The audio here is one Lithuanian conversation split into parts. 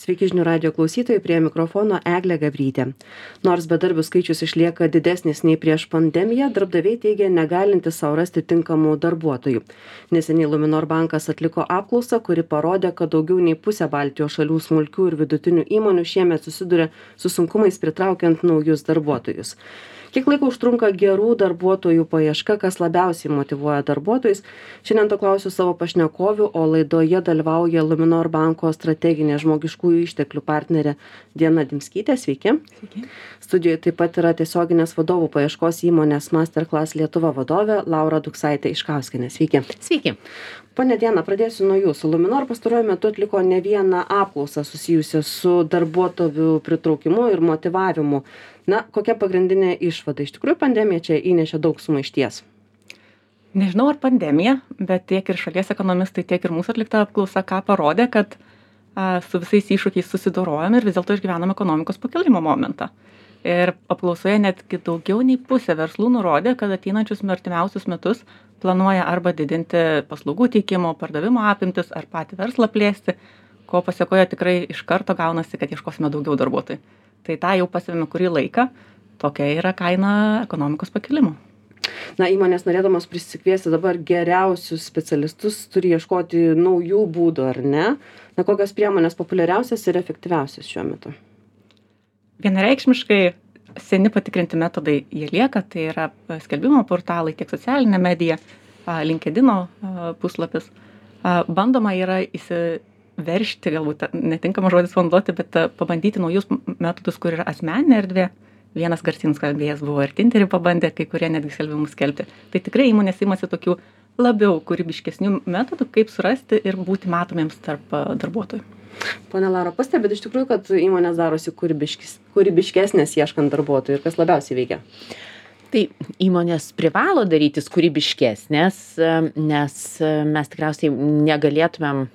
Sveiki žinių radio klausytojai, prie mikrofono Eglė Gabrytė. Nors bedarbių skaičius išlieka didesnis nei prieš pandemiją, darbdaviai teigia negalintis sau rasti tinkamų darbuotojų. Neseniai Luminor bankas atliko apklausą, kuri parodė, kad daugiau nei pusė Baltijos šalių smulkių ir vidutinių įmonių šiemet susiduria su sunkumais pritraukiant naujus darbuotojus. Kiek laiko užtrunka gerų darbuotojų paieška, kas labiausiai motyvuoja darbuotojus? Šiandien to klausiu savo pašnekovių, o laidoje dalyvauja Luminor banko strateginė žmogiškųjų išteklių partnerė Diana Dimskytė. Sveiki. Sveiki. Studijoje taip pat yra tiesioginės vadovų paieškos įmonės Masterclass Lietuva vadovė Laura Duksaitė-Iškauskienė. Sveiki. Sveiki. Pone Diana, pradėsiu nuo jūsų. Luminor pastaruoju metu atliko ne vieną apklausą susijusią su darbuotojų pritraukimu ir motyvavimu. Na, kokia pagrindinė išvada? Iš tikrųjų, pandemija čia įnešė daug sumaišties. Nežinau, ar pandemija, bet tiek ir šalies ekonomistai, tiek ir mūsų atlikta apklausa, ką parodė, kad su visais iššūkiais susidorojom ir vis dėlto išgyvenam ekonomikos pakilimo momentą. Ir apklausoje netgi daugiau nei pusė verslų nurodė, kad ateinančius artimiausius metus planuoja arba didinti paslaugų teikimo, pardavimo apimtis, ar patį verslą plėsti, ko pasiekoje tikrai iš karto gaunasi, kad ieškosime daugiau darbuotojų. Tai tą jau pasivėme kurį laiką, tokia yra kaina ekonomikos pakilimo. Na, įmonės norėdamos prisikviesti dabar geriausius specialistus turi ieškoti naujų būdų, ar ne? Na, kokios priemonės populiariausias ir efektyviausias šiuo metu? Vienareikšmiškai seni patikrinti metodai jie lieka, tai yra skelbimo portalai, tiek socialinė medija, LinkedIno puslapis. Bandoma yra įsiveržti, galbūt netinkamas žodis vanduoti, bet pabandyti naujus metodus, kur yra asmeninė erdvė. Vienas garsinis kalbėjas buvo ir Tinterį pabandė, kai kurie netgi skelbimus skelbti. Tai tikrai įmonės imasi tokių labiau kūrybiškesnių metodų, kaip surasti ir būti matomiems tarp darbuotojų. Pone Laura, pastebėt iš tikrųjų, kad įmonės darosi kūrybiškesnės ieškant darbuotojų ir kas labiausiai veikia? Tai įmonės privalo darytis kūrybiškesnės, nes mes tikriausiai negalėtumėm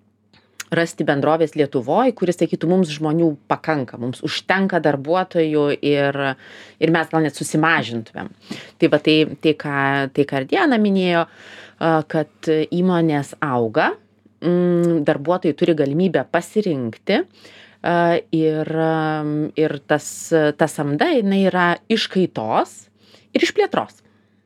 rasti bendrovės Lietuvoj, kuris sakytų, mums žmonių pakanka, mums užtenka darbuotojų ir mes gal net susimažintumėm. Tai va tai ką ir Diana minėjo, kad įmonės auga, darbuotojai turi galimybę pasirinkti ir ta samda jinai yra iš kaitos ir iš plėtros.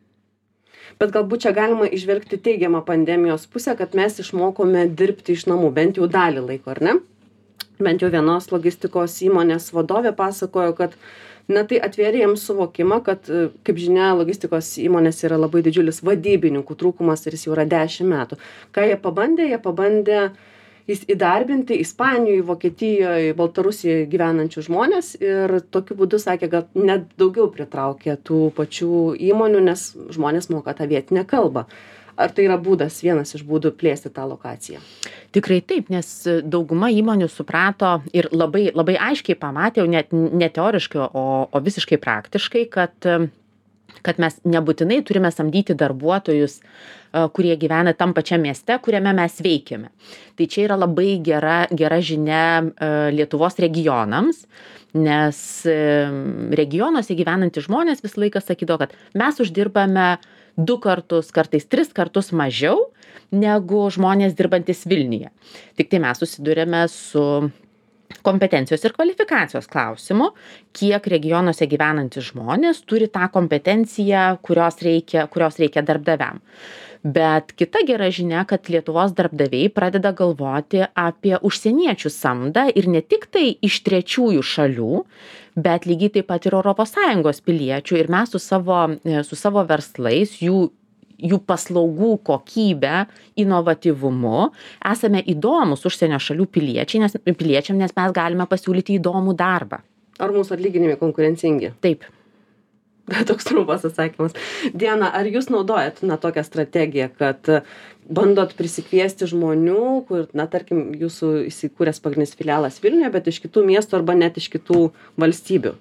Bet galbūt čia galima įžvelgti teigiamą pandemijos pusę, kad mes išmokome dirbti iš namų, bent jau dalį laiko, ar ne? Bent jau vienos logistikos įmonės vadovė pasakojo, kad tai atvėrė jiems suvokimą, kad, kaip žinia, logistikos įmonės yra labai didžiulis vadybininkų trūkumas ir jis jau yra 10 metų. Ką jie pabandė įdarbinti Ispanijoje, Vokietijoje, Baltarusijoje gyvenančių žmonės ir tokiu būdu sakė, kad net daugiau pritraukė tų pačių įmonių, nes žmonės moka tą vietinę kalbą. Ar tai yra vienas iš būdų plėsti tą lokaciją? Tikrai taip, nes dauguma įmonių suprato ir labai, labai aiškiai pamatė, net ne teoriškai, o visiškai praktiškai, kad mes nebūtinai turime samdyti darbuotojus, kurie gyvena tam pačiam mieste, kuriame mes veikiame. Tai čia yra labai gera žinia Lietuvos regionams, nes regionuose gyvenantys žmonės visą laiką sakydavo, kad mes uždirbame 2 kartus, kartais 3 kartus mažiau negu žmonės dirbantis Vilniuje. Tik tai mes susidurėme su kompetencijos ir kvalifikacijos klausimu, kiek regionuose gyvenantys žmonės turi tą kompetenciją, kurios reikia darbdaviam. Bet kita gera žinia, kad Lietuvos darbdaviai pradeda galvoti apie užsieniečių samdą ir ne tik tai iš trečiųjų šalių, bet lygiai taip pat ir ES piliečių ir mes su savo verslais, jų paslaugų kokybę, inovatyvumu, esame įdomus užsienio šalių piliečiam, nes mes galime pasiūlyti įdomų darbą. Ar mūsų atlyginimai konkurencingi? Taip. Toks trumpas atsakymas. Diana, ar jūs naudojat tokią strategiją, kad bandot prisikviesti žmonių, kur, tarkim, jūsų įsikūręs pagrindinis filialas Vilniuje, bet iš kitų miestų arba net iš kitų valstybių?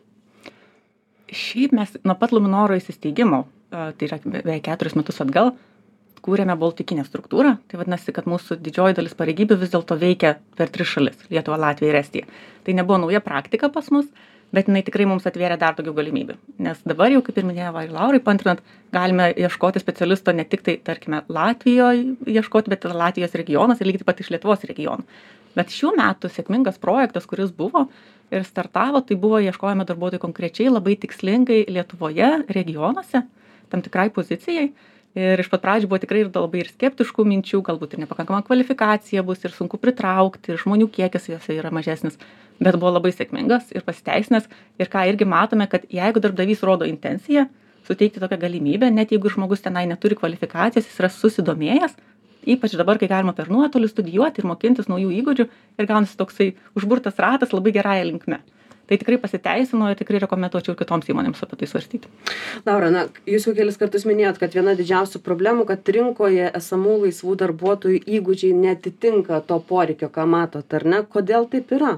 Šiaip mes nuo pat Luminoro įsisteigimo, tai yra beveik 4 metus atgal, kūrėme boltikinę struktūrą. Tai vadinasi, kad mūsų didžioji dalis pareigybių vis dėlto veikia per 3 šalis - Lietuvą, Latviją ir Estiją. Tai nebuvo nauja praktika pas mus, bet jinai tikrai mums atvėrė dar daugiau galimybių. Nes dabar jau, kaip ir minėjo Laurai paantrinant, galime ieškoti specialisto ne tik tai, tarkime, Latvijoje ieškoti, bet ir Latvijos regionas ir lygiai taip pat iš Lietuvos regionų. Bet šių metų sėkmingas projektas, kuris buvo ir startavo, tai buvo ieškojome darbuotojų konkrečiai, labai tikslingai Lietuvoje, regionuose, tam tikrai pozicijai. Ir iš pat pradžių buvo tikrai labai ir skeptiškų minčių, galbūt ir nepakankama kvalifikacija bus, ir sunku pritraukti, ir žmonių kiekis jose yra mažesnis. Bet buvo labai sėkmingas ir pasiteisinęs. Ir ką irgi matome, kad jeigu darbdavys rodo intenciją suteikti tokią galimybę, net jeigu žmogus tenai neturi kvalifikacijos, jis yra susidomėjęs, ypač dabar, kai galima per nuotolį studijuoti ir mokintis naujų įgūdžių, ir gaunasi toksai užburtas ratas labai gerąja linkme. Tai tikrai pasiteisino ir tikrai rekomenduočiau ir kitoms įmonėms apie tai svarstyti. Laura, jūs jau kelis kartus minėjot, kad viena didžiausių problemų, kad rinkoje esamų laisvų darbuotojų įgūdžiai netitinka to poreikio, ką matot, ar ne? Kodėl taip yra?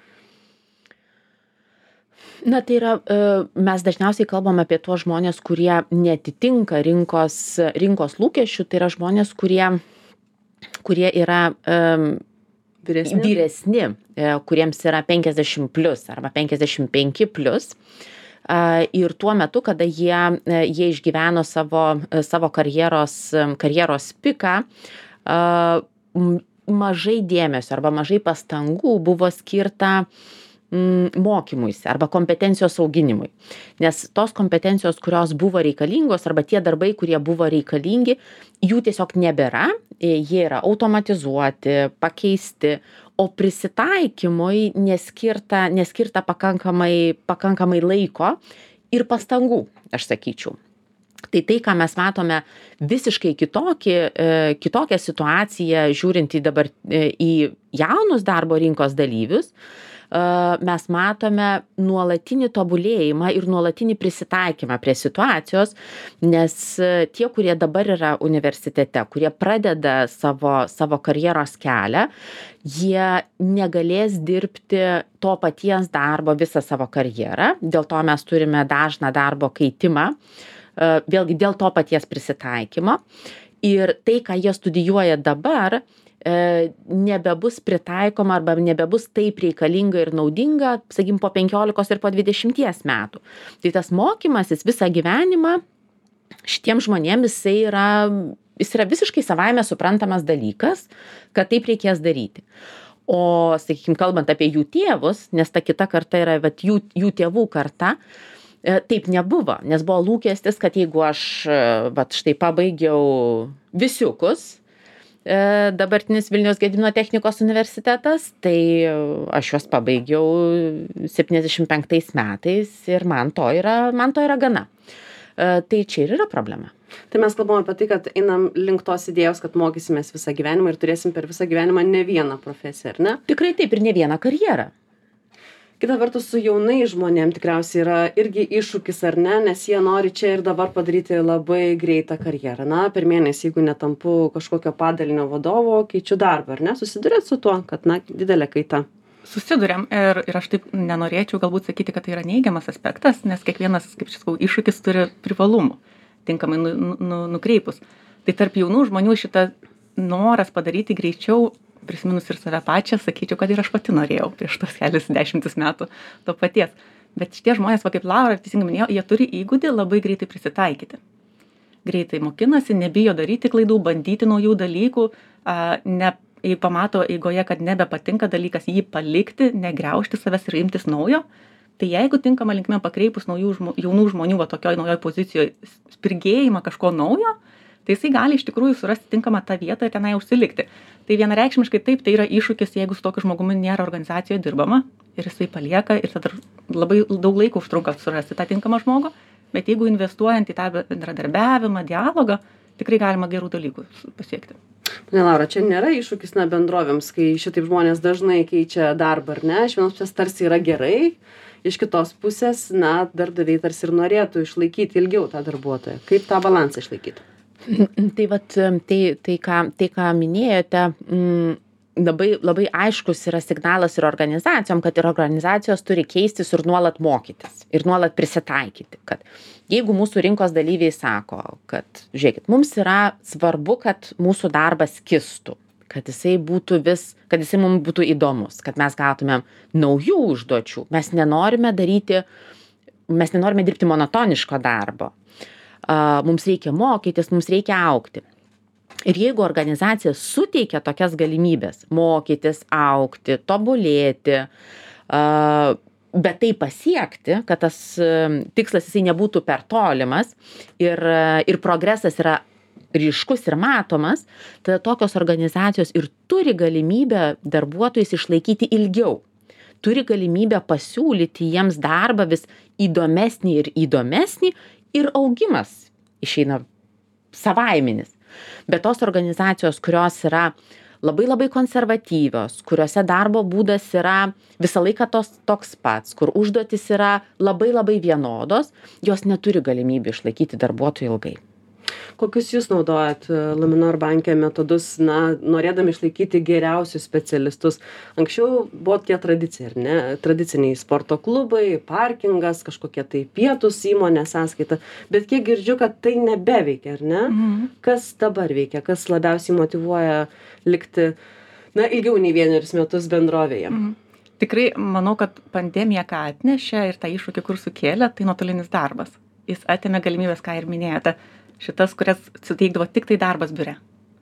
Na, tai yra, mes dažniausiai kalbam apie tuos žmonės, kurie netitinka rinkos lūkesčių, tai yra žmonės, kurie yra vyresni, kuriems yra 50 plus arba 55 plus. Ir tuo metu, kada jie išgyveno savo karjeros piką, mažai dėmesio arba mažai pastangų buvo skirta mokymuisi arba kompetencijos auginimui. Nes tos kompetencijos, kurios buvo reikalingos, arba tie darbai, kurie buvo reikalingi, jų tiesiog nebėra, jie yra automatizuoti, pakeisti, o prisitaikymui neskirta pakankamai laiko ir pastangų, aš sakyčiau. Tai, ką mes matome visiškai kitokią situaciją, žiūrint į jaunus darbo rinkos dalyvius, mes matome nuolatinį tobulėjimą ir nuolatinį prisitaikymą prie situacijos, nes tie, kurie dabar yra universitete, kurie pradeda savo karjeros kelią, jie negalės dirbti to paties darbo visą savo karjerą. Dėl to mes turime dažną darbo keitimą, vėlgi dėl to paties prisitaikymo. Ir tai, ką jie studijuoja dabar, nebebus pritaikoma arba nebebus taip reikalinga ir naudinga, sakykim, po 15 ir po 20 metų. Tai tas mokymasis visą gyvenimą šitiems žmonėms jis yra visiškai savaime suprantamas dalykas, kad taip reikės daryti. O, sakykim, kalbant apie jų tėvus, nes ta kita karta yra jų tėvų karta, taip nebuvo, nes buvo lūkestis, kad jeigu aš štai pabaigiau visiukus, dabartinis Vilniaus Gedimino technikos universitetas, tai aš juos pabaigiau 75 metais ir man to yra gana. Tai čia ir yra problema. Tai mes kalbam apie tai, kad einam link tos idėjos, kad mokysimės visą gyvenimą ir turėsim per visą gyvenimą ne vieną profesiją, ar ne? Tikrai taip, ir ne vieną karjerą. Kita vertus, su jaunai žmonėm tikriausiai yra irgi iššūkis, ar ne, nes jie nori čia ir dabar padaryti labai greitą karjerą. Na, per mėnesį, jeigu netampu kažkokio padalinio vadovo, keičiu darbą, ar ne? Susidurėt su tuo, kad, didelė kaita? Susiduriam ir aš taip nenorėčiau galbūt sakyti, kad tai yra neigiamas aspektas, nes kiekvienas, kaip čia sakau, iššūkis turi privalumų, tinkamai nukreipus. Tai tarp jaunų žmonių šitą noras padaryti greičiau, prisiminus ir save pačią, sakyčiau, kad ir aš pati norėjau prieš tos kelius 10 metų to paties. Bet šitie žmonės, kaip Laura teisingai minėjo, jie turi įgūdį labai greitai prisitaikyti. Greitai mokinasi, nebijo daryti klaidų, bandyti naujų dalykų, jei pamato eigoje, kad nebepatinka dalykas, jį palikti, negriaužti savęs ir imtis naujo. Tai jeigu tinkama linkme pakreipus jaunų žmonių tokioj naujoj pozicijoje spirgėjimą kažko naujo, tai jisai gali iš tikrųjų surasti tinkamą tą vietą ir tenai užsilikti. Tai vienareikšmiškai taip, tai yra iššūkis, jeigu su tokiu žmogumi nėra organizacijoje dirbama ir jisai palieka ir tada labai daug laiko užtrunka surasti tą tinkamą žmogų, bet jeigu investuojant į tą bendradarbiavimą, dialogą, tikrai galima gerų dalykų pasiekti. Pane Laura, čia nėra iššūkis bendrovėms, kai šitaip žmonės dažnai keičia darbą, ar ne? Iš vienos pusės tarsi yra gerai, iš kitos pusės, darbdaviai tarsi ir norėtų išlaikyti ilgiau tą darbuotoją. Kaip tą balansą išlaikyti? Tai ką minėjote, labai aiškus yra signalas ir organizacijom, kad ir organizacijos turi keistis ir nuolat mokytis ir nuolat prisitaikyti. Kad jeigu mūsų rinkos dalyviai sako, kad žiūrėkit, mums yra svarbu, kad mūsų darbas kistų, kad jisai mums būtų įdomus, kad mes gautumėm naujų užduočių, mes nenorime dirbti monotoniško darbo. Mums reikia mokytis, mums reikia augti. Ir jeigu organizacija suteikia tokias galimybes mokytis, augti, tobulėti, bet tai pasiekti, kad tas tikslas jisai nebūtų per tolimas ir progresas yra ryškus ir matomas, tada tokios organizacijos ir turi galimybę darbuotojus išlaikyti ilgiau. Turi galimybę pasiūlyti jiems darbą vis įdomesnį ir augimas išeina savaiminis. Bet tos organizacijos, kurios yra labai konservatyvios, kuriuose darbo būdas yra visą laiką toks pats, kur užduotis yra labai vienodos, jos neturi galimybių išlaikyti darbuotojų ilgai. Kokius jūs naudojat Luminor banke metodus, norėdami išlaikyti geriausius specialistus? Anksčiau buvo tie tradiciniai sporto klubai, parkingas, kažkokie tai pietus įmonės sąskaita, bet kiek girdžiu, kad tai nebeveikia, ar ne? Kas dabar veikia, kas labiausiai motyvuoja likti, ilgiau nei 1 metus bendrovėje? Tikrai manau, kad pandemija ką atnešė ir tą iššūkį, kur sukėlė, tai nuotolinis darbas. Jis atėmė galimybės, ką ir minėjote. Šitas, kurias suteikdavo tik tai darbas biure.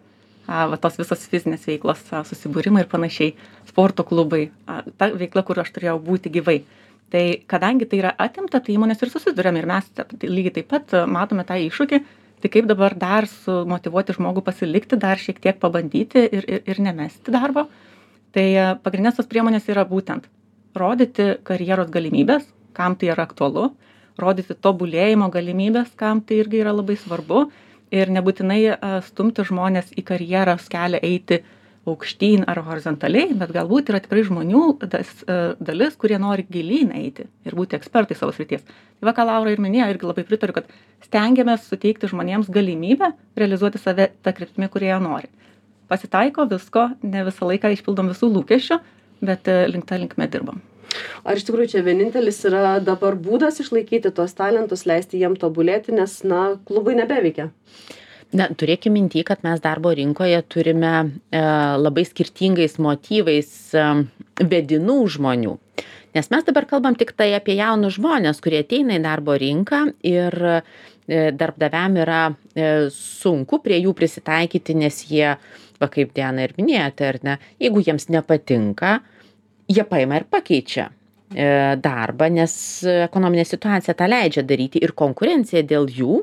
Va tos visos fizinės veiklos, susibūrimai ir panašiai, sporto klubai, ta veikla, kur aš turėjau būti gyvai. Tai kadangi tai yra atimta, tai įmonės ir susiduriam ir mes lygiai taip pat matome tą iššūkį, tai kaip dabar dar sumotyvuoti žmogų pasilikti, dar šiek tiek pabandyti ir nemesti darbo. Tai pagrindinės tos priemonės yra būtent rodyti karjeros galimybės, kam tai yra aktualu, rodyti tobulėjimo galimybės, kam tai irgi yra labai svarbu ir nebūtinai stumti žmonės į karjeros kelią eiti aukštyn ar horizontaliai, bet galbūt yra tikrai žmonių dalis, kurie nori gilyn eiti ir būti ekspertai savo srities. Tai va, ką Laura ir minėjo, irgi labai pritariu, kad stengiamės suteikti žmonėms galimybę realizuoti save tą kryptimį, kurie jie nori. Pasitaiko visko, ne visą laiką išpildom visų lūkesčių, bet linkme dirbam. Ar iš tikrųjų čia vienintelis yra dabar būdas išlaikyti tuos talentus, leisti jiem tobulėti, nes, klubai nebeveikia? Turėkime minty, kad mes darbo rinkoje turime labai skirtingais motyvais vedinų žmonių. Nes mes dabar kalbam tik tai apie jaunus žmonės, kurie ateina į darbo rinką ir darbdaviam yra sunku prie jų prisitaikyti, nes jie, kaip Diana ir minėjote, ar ne, jeigu jiems nepatinka, jie paima ir pakeičia darbą, nes ekonominė situacija tą leidžia daryti ir konkurencija dėl jų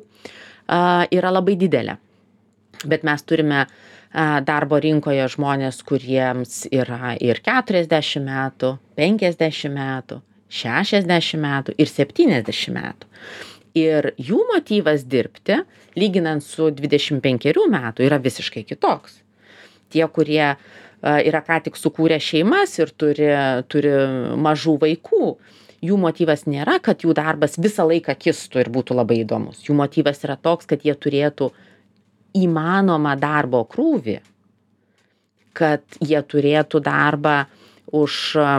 yra labai didelė. Bet mes turime darbo rinkoje žmonės, kuriems yra ir 40 metų, 50 metų, 60 metų ir 70 metų. Ir jų motyvas dirbti, lyginant su 25 metų, yra visiškai kitoks. Tie, kurie yra ką tik sukūrę šeimas ir turi mažų vaikų, jų motyvas nėra, kad jų darbas visą laiką kistų ir būtų labai įdomus. Jų motyvas yra toks, kad jie turėtų įmanomą darbo krūvį, kad jie turėtų darbą už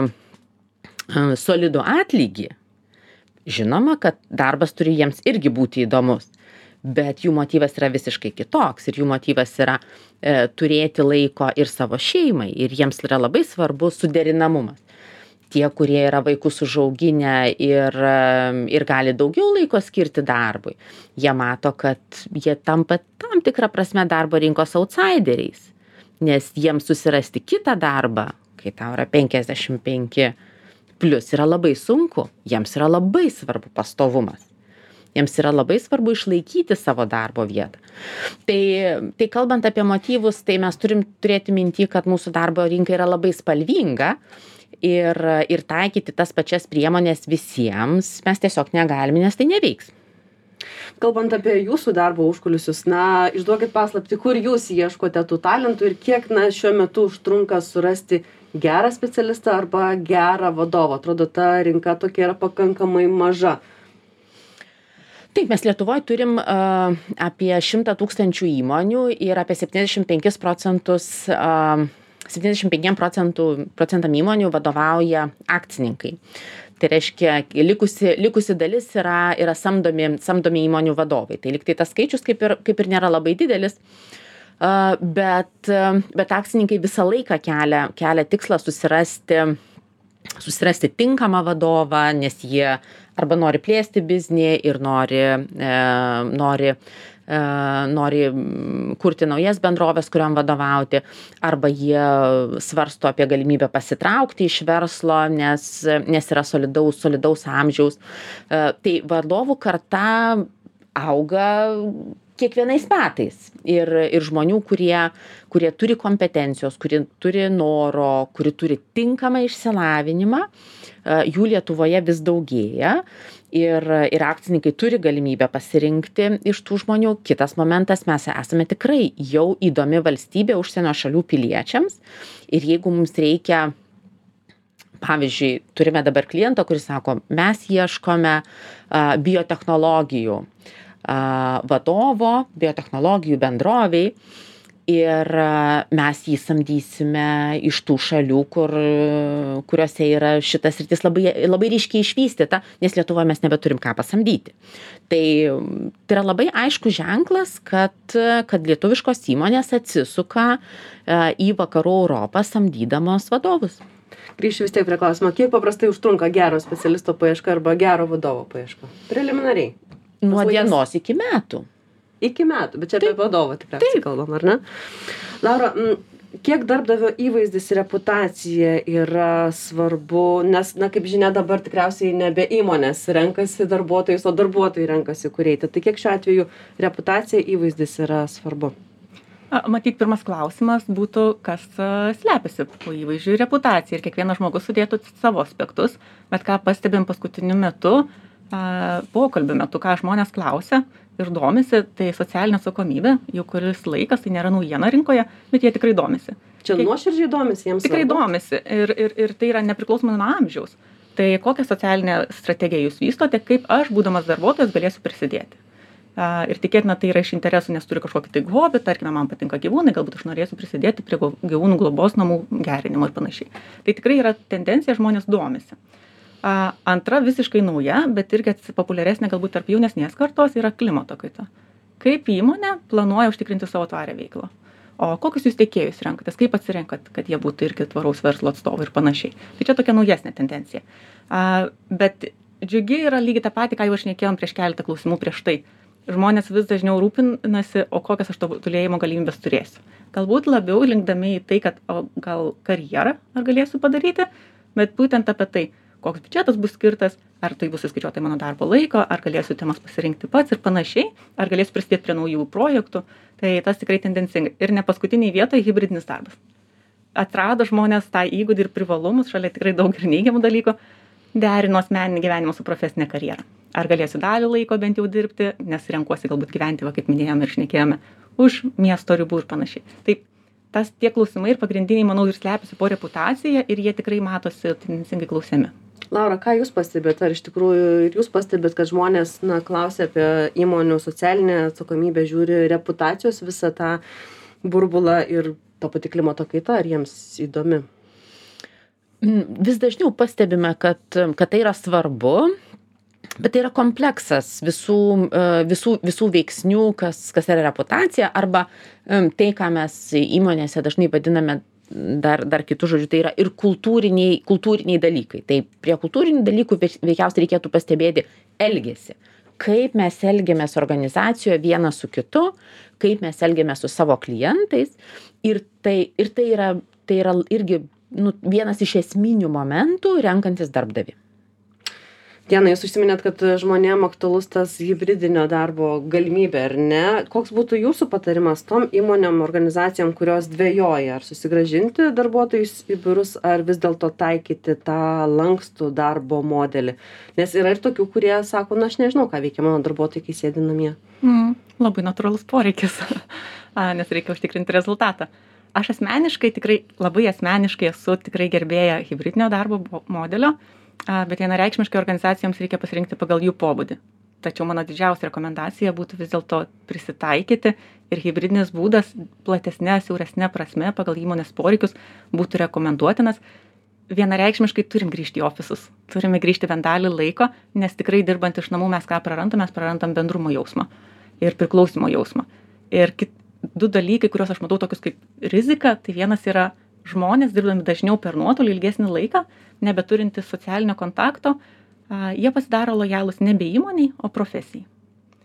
solidų atlygį. Žinoma, kad darbas turi jiems irgi būti įdomus, bet jų motyvas yra visiškai kitoks ir jų motyvas yra turėti laiko ir savo šeimai ir jiems yra labai svarbu suderinamumas. Tie, kurie yra vaikus užauginę ir gali daugiau laiko skirti darbui, jie mato, kad jie tampa tam tikrą prasme darbo rinkos outsideriais, nes jiems susirasti kitą darbą, kai tau yra 55 plus, yra labai sunku, jiems yra labai svarbu pastovumas. Jiems yra labai svarbu išlaikyti savo darbo vietą. Tai kalbant apie motyvus, tai mes turim turėti minty, kad mūsų darbo rinka yra labai spalvinga ir taikyti tas pačias priemonės visiems mes tiesiog negalime, nes tai neveiks. Kalbant apie jūsų darbo užkulisius, išduokit paslaptį, kur jūs ieškote tų talentų ir kiek šiuo metu užtrunka surasti gerą specialistą arba gerą vadovą. Atrodo, ta rinka tokia yra pakankamai maža. Taip, mes Lietuvoje turim apie 100 000 įmonių ir apie 75 procentam įmonių vadovauja akcininkai. Tai reiškia, likusi dalis yra samdomi įmonių vadovai. Tai lyg tai tas skaičius kaip ir nėra labai didelis, bet akcininkai visą laiką kelia tikslą susirasti tinkamą vadovą, nes jie arba nori plėsti biznį ir nori nori kurti naujas bendroves, kuriam vadovauti, arba jie svarsto apie galimybę pasitraukti iš verslo, nes yra solidaus amžiaus. Tai vadovų karta auga kiekvienais metais ir žmonių, kurie turi kompetencijos, kurie turi noro, kurie turi tinkamą išsilavinimą, jų Lietuvoje vis daugėja ir akcininkai turi galimybę pasirinkti iš tų žmonių. Kitas momentas, mes esame tikrai jau įdomi valstybė užsienio šalių piliečiams ir jeigu mums reikia, pavyzdžiui, turime dabar klientą, kuris sako, mes ieškome biotechnologijų vadovo, biotechnologijų bendroviai ir mes jį samdysime iš tų šalių, kuriuose yra šitas sritis labai ryškiai išvystyta, nes Lietuvoje mes nebeturim ką pasamdyti. Tai yra labai aiškus ženklas, kad lietuviškos įmonės atsisuka į vakarų Europą samdydamos vadovus. Grįšiu vis tiek prie klausimo, kiek paprastai užtrunka gero specialisto paieška arba gero vadovo paieška? Preliminariai. Nuo dienos iki metų. Iki metų, bet čia apie vadovą tikriausiai kalbam, ar ne? Laura, kiek darbdavio įvaizdis ir reputacija yra svarbu, nes, kaip žinia, dabar tikriausiai nebe įmonės renkasi darbuotojus, o darbuotojai renkasi kur eiti. Tai kiek šiuo atveju reputacija, įvaizdis yra svarbu? Matyt, pirmas klausimas būtų, kas slepiasi po įvaizdžių ir reputacija. Ir kiekvienas žmogus sudėtų savo aspektus, bet ką pastebim paskutiniu metu, pokalbių metu, ką žmonės klausia ir domisi, tai socialinė atsakomybė, jau kuris laikas, tai nėra naujiena rinkoje, bet jie tikrai domisi. Čia nuoširdžiai domisi jiems? Tikrai domisi ir tai yra nepriklausomai nuo amžiaus. Tai kokią socialinę strategiją jūs vystote, kaip aš, būdamas darbuotojas, galėsiu prisidėti. Ir tikėtina tai yra iš interesų, nes turi kažkokį tai hobį, tarkime, man patinka gyvūnai, galbūt aš norėsiu prisidėti prie gyvūnų globos namų gerinimo ir panašiai. Tai tikrai yra tendencija, žmonės domisi. Antra visiškai nauja, bet irgi populiaresnė galbūt tarp jaunesnės kartos yra klimato kaita. Kaip įmonė planuoja užtikrinti savo tvarią veiklą? O kokius jūs tiekėjus renkatės? Kaip atsirenkat, kad jie būtų irgi tvaraus verslo atstovai ir panašiai? Tai čia tokia naujesnė tendencija. Bet džiugi yra lygiai tą patį, ką jau aš šnekėjom prieš keletą klausimų prieš tai. Žmonės vis dažniau rūpinasi, o kokias aš tobulėjimo galimybės turėsiu. Galbūt labiau linkdami į tai, kad gal karjerą ar galėsiu padaryti, bet būtent apie tai, koks biudžetas bus skirtas, ar tai bus įskaičiuota į mano darbo laiko, ar galėsiu temas pasirinkti pats ir panašiai, ar galėsiu prisidėti prie naujų projektų. Tai tas tikrai tendencingai. Ir ne paskutiniai vietoje hibridinis darbas. Atrado žmonės tą įgūdį ir privalumus, šalia tikrai daug ir neigiamų dalykų, derino asmeninį gyvenimą su profesinė karjera. Ar galėsiu dalį laiko bent jau dirbti, nes renkuosi galbūt gyventi, kaip minėjome ir šnekėjome, už miesto ribų ir panašiai. Taip, tie klausimai ir pagrindiniai, manau, ir slepiasi po reputaciją ir jie tikrai matosi tendencingai klausiami. Laura, ką jūs pastebėt? Ar iš tikrųjų ir jūs pastebėt, kad žmonės klausia apie įmonių socialinę atsakomybę, žiūri reputacijos visą tą burbulą ir to pati klimato kaita, ar jiems įdomi? Vis dažniau pastebime, kad tai yra svarbu, bet tai yra kompleksas visų veiksnių, kas yra reputacija, arba tai, ką mes įmonėse dažnai vadiname dar kitų žodžių, tai yra ir kultūriniai dalykai. Tai prie kultūrinių dalykų veikiausiai reikėtų pastebėti elgesį. Kaip mes elgiamės organizacijoje vienas su kitu, kaip mes elgiamės su savo klientais. Ir tai yra irgi vienas iš esminių momentų renkantis darbdavį. Diana, jūs užsiminėt, kad žmonėm aktualus tas hibridinio darbo galimybė, ar ne? Koks būtų jūsų patarimas tom įmonėm, organizacijom, kurios dvejoja, ar susigrąžinti darbuotojus į biurus, ar vis dėlto taikyti tą lankstų darbo modelį? Nes yra ir tokių, kurie sako, aš nežinau, ką veikia mano darbuotojai, kai sėdi namie. Labai natūralus poreikis, nes reikia užtikrinti rezultatą. Aš tikrai labai asmeniškai esu tikrai gerbėja hibridinio darbo modelio, bet vienareikšmiškai organizacijoms reikia pasirinkti pagal jų pobūdį. Tačiau mano didžiausia rekomendacija būtų vis dėlto prisitaikyti ir hibridinis būdas platesnė, siauresnė prasme pagal įmonės poreikius būtų rekomenduotinas. Vienareikšmiškai turim grįžti į ofisus, turime grįžti bent dalį laiko, nes tikrai dirbant iš namų mes ką prarandam, mes prarandam bendrumo jausmą ir priklausimo jausmą. Ir du dalykai, kuriuos aš matau tokius kaip rizika, tai vienas yra žmonės dirbdami dažniau per nuotolį ilgesnį laiką, nebeturintys socialinio kontakto, jie pasidaro lojalūs nebe įmoniai, o profesijai.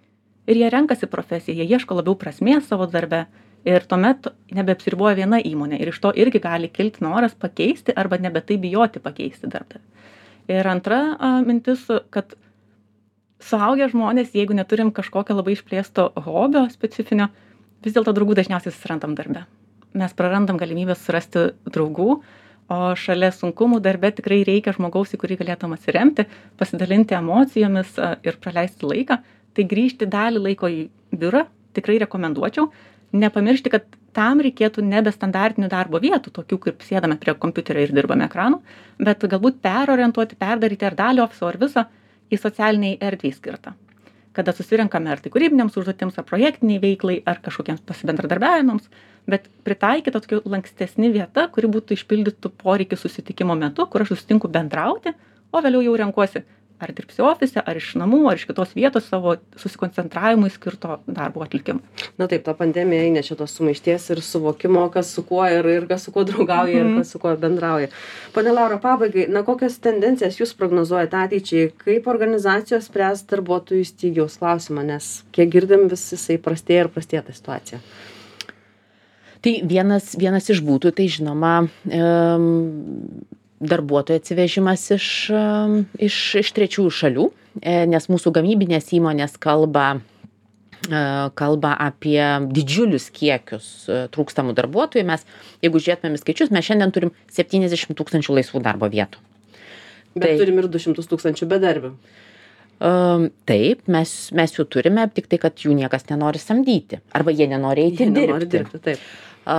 ir jie renkasi profesiją, jie ieško labiau prasmės savo darbe ir tuomet nebeapsiriboja viena įmonė ir iš to irgi gali kilti noras pakeisti arba nebe taip bijoti pakeisti darbdavį. Ir antra mintis, kad suaugę žmonės, jeigu neturim kažkokio labai išplėsto hobio specifinio, vis dėlto draugų dažniausiai susirandam darbe. Mes prarandam galimybę surasti draugų, o šalia sunkumų darbe tikrai reikia žmogaus, į kurį galėtum atsiremti, pasidalinti emocijomis ir praleisti laiką. Tai grįžti dalį laiko į biurą tikrai rekomenduočiau. Nepamiršti, kad tam reikėtų nebe standartinių darbo vietų, tokių kaip sėdame prie kompiuterio ir dirbame ekranu, bet galbūt perorientuoti, perdaryti ar dalį ofiso, ar visą į socialiniai erdvei skirtą. Kada susirenkame ar tai kūrybinėms užduotims, ar projektiniai veiklai, ar kažkokiems pasibendradarbiavimams, bet pritaikyta tokia lankstesni vieta, kuri būtų išpildytų poreikį susitikimo metu, kur aš susitinku bendrauti, o vėliau jau renkuosi, ar dirbsiu ofise, ar iš namų, ar iš kitos vietos savo susikoncentravimui skirto darbo atlikimui. Na taip, ta pandemija įnešė tos sumaišties ir suvokimo, kas su kuo ir kas su kuo draugauja ir kas su kuo bendrauja. Pone Laura, pabaigai, kokias tendencijas jūs prognozuojate ateičiai, kaip organizacijos spręs darbuotojų stygiaus klausimą, nes kiek girdim vis jisai prastėja ir prastėja ta situacija. Tai vienas iš būtų, tai žinoma, darbuotojų atsivežimas iš trečiųjų šalių, nes mūsų gamybinės įmonės kalba apie didžiulius kiekius trūkstamų darbuotojų. Mes, jeigu žiūrėtumėm skaičius, mes šiandien turim 70 000 laisvų darbo vietų. Bet turim ir 200 000 bedarbių. Taip, mes jų turime, tik tai, kad jų niekas nenori samdyti. Arba jie nenori eiti dirbti. Taip.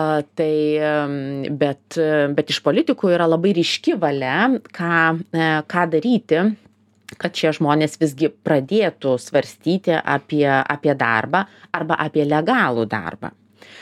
Bet iš politikų yra labai ryški valia, ką daryti, kad šie žmonės visgi pradėtų svarstyti apie darbą arba apie legalų darbą.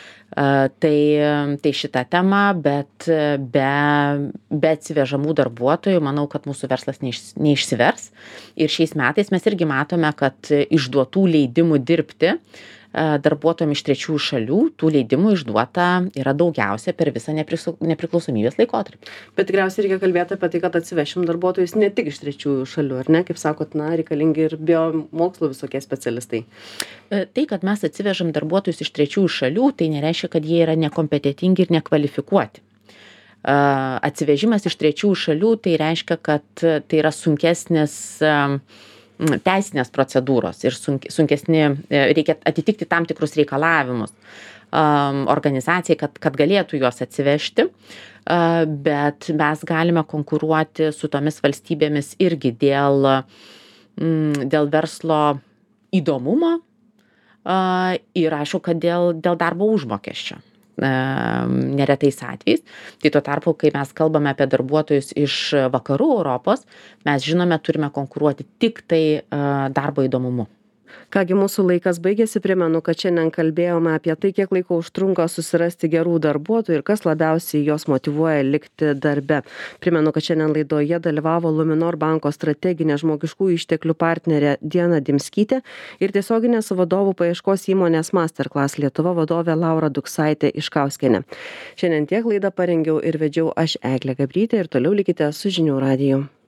Tai šita tema, bet be atsivežamų darbuotojų, manau, kad mūsų verslas neišsivers. Ir šiais metais mes irgi matome, kad išduotų leidimų dirbti darbuotojams iš trečiųjų šalių, tų leidimų išduota yra daugiausia per visą nepriklausomybės laikotarpį. Bet tikriausiai reikia kalbėti apie tai, kad atsivešim darbuotojus ne tik iš trečiųjų šalių, ar ne? Kaip sakot, reikalingi ir biomokslų visokie specialistai. Tai, kad mes atsivežam darbuotojus iš trečiųjų šalių, tai nereiškia, kad jie yra nekompetentingi ir nekvalifikuoti. Atsivežimas iš trečiųjų šalių, tai reiškia, kad tai yra sunkesnis teisinės procedūros ir sunkesni, reikia atitikti tam tikrus reikalavimus organizacijai, kad galėtų juos atsivežti, bet mes galime konkuruoti su tomis valstybėmis irgi dėl verslo įdomumo ir aišku, kad dėl darbo užmokesčio. Neretais atvejais. Tai tuo tarpu, kai mes kalbame apie darbuotojus iš vakarų Europos, mes žinome, turime konkuruoti tik tai darbo įdomumu. Kągi, mūsų laikas baigėsi, primenu, kad šiandien kalbėjome apie tai, kiek laiko užtrunka susirasti gerų darbuotojų ir kas labiausiai juos motyvuoja likti darbe. Primenu, kad šiandien laidoje dalyvavo Luminor banko strateginė žmogiškųjų išteklių partnerė Diana Dimskytė ir tiesioginės vadovų paieškos įmonės Masterclass Lietuva vadovė Laura Duksaitė Iškauskienė. Šiandien tiek laidą parengiau ir vedžiau aš, Eglė Gabrytė, ir toliau likite su Žinių radiju.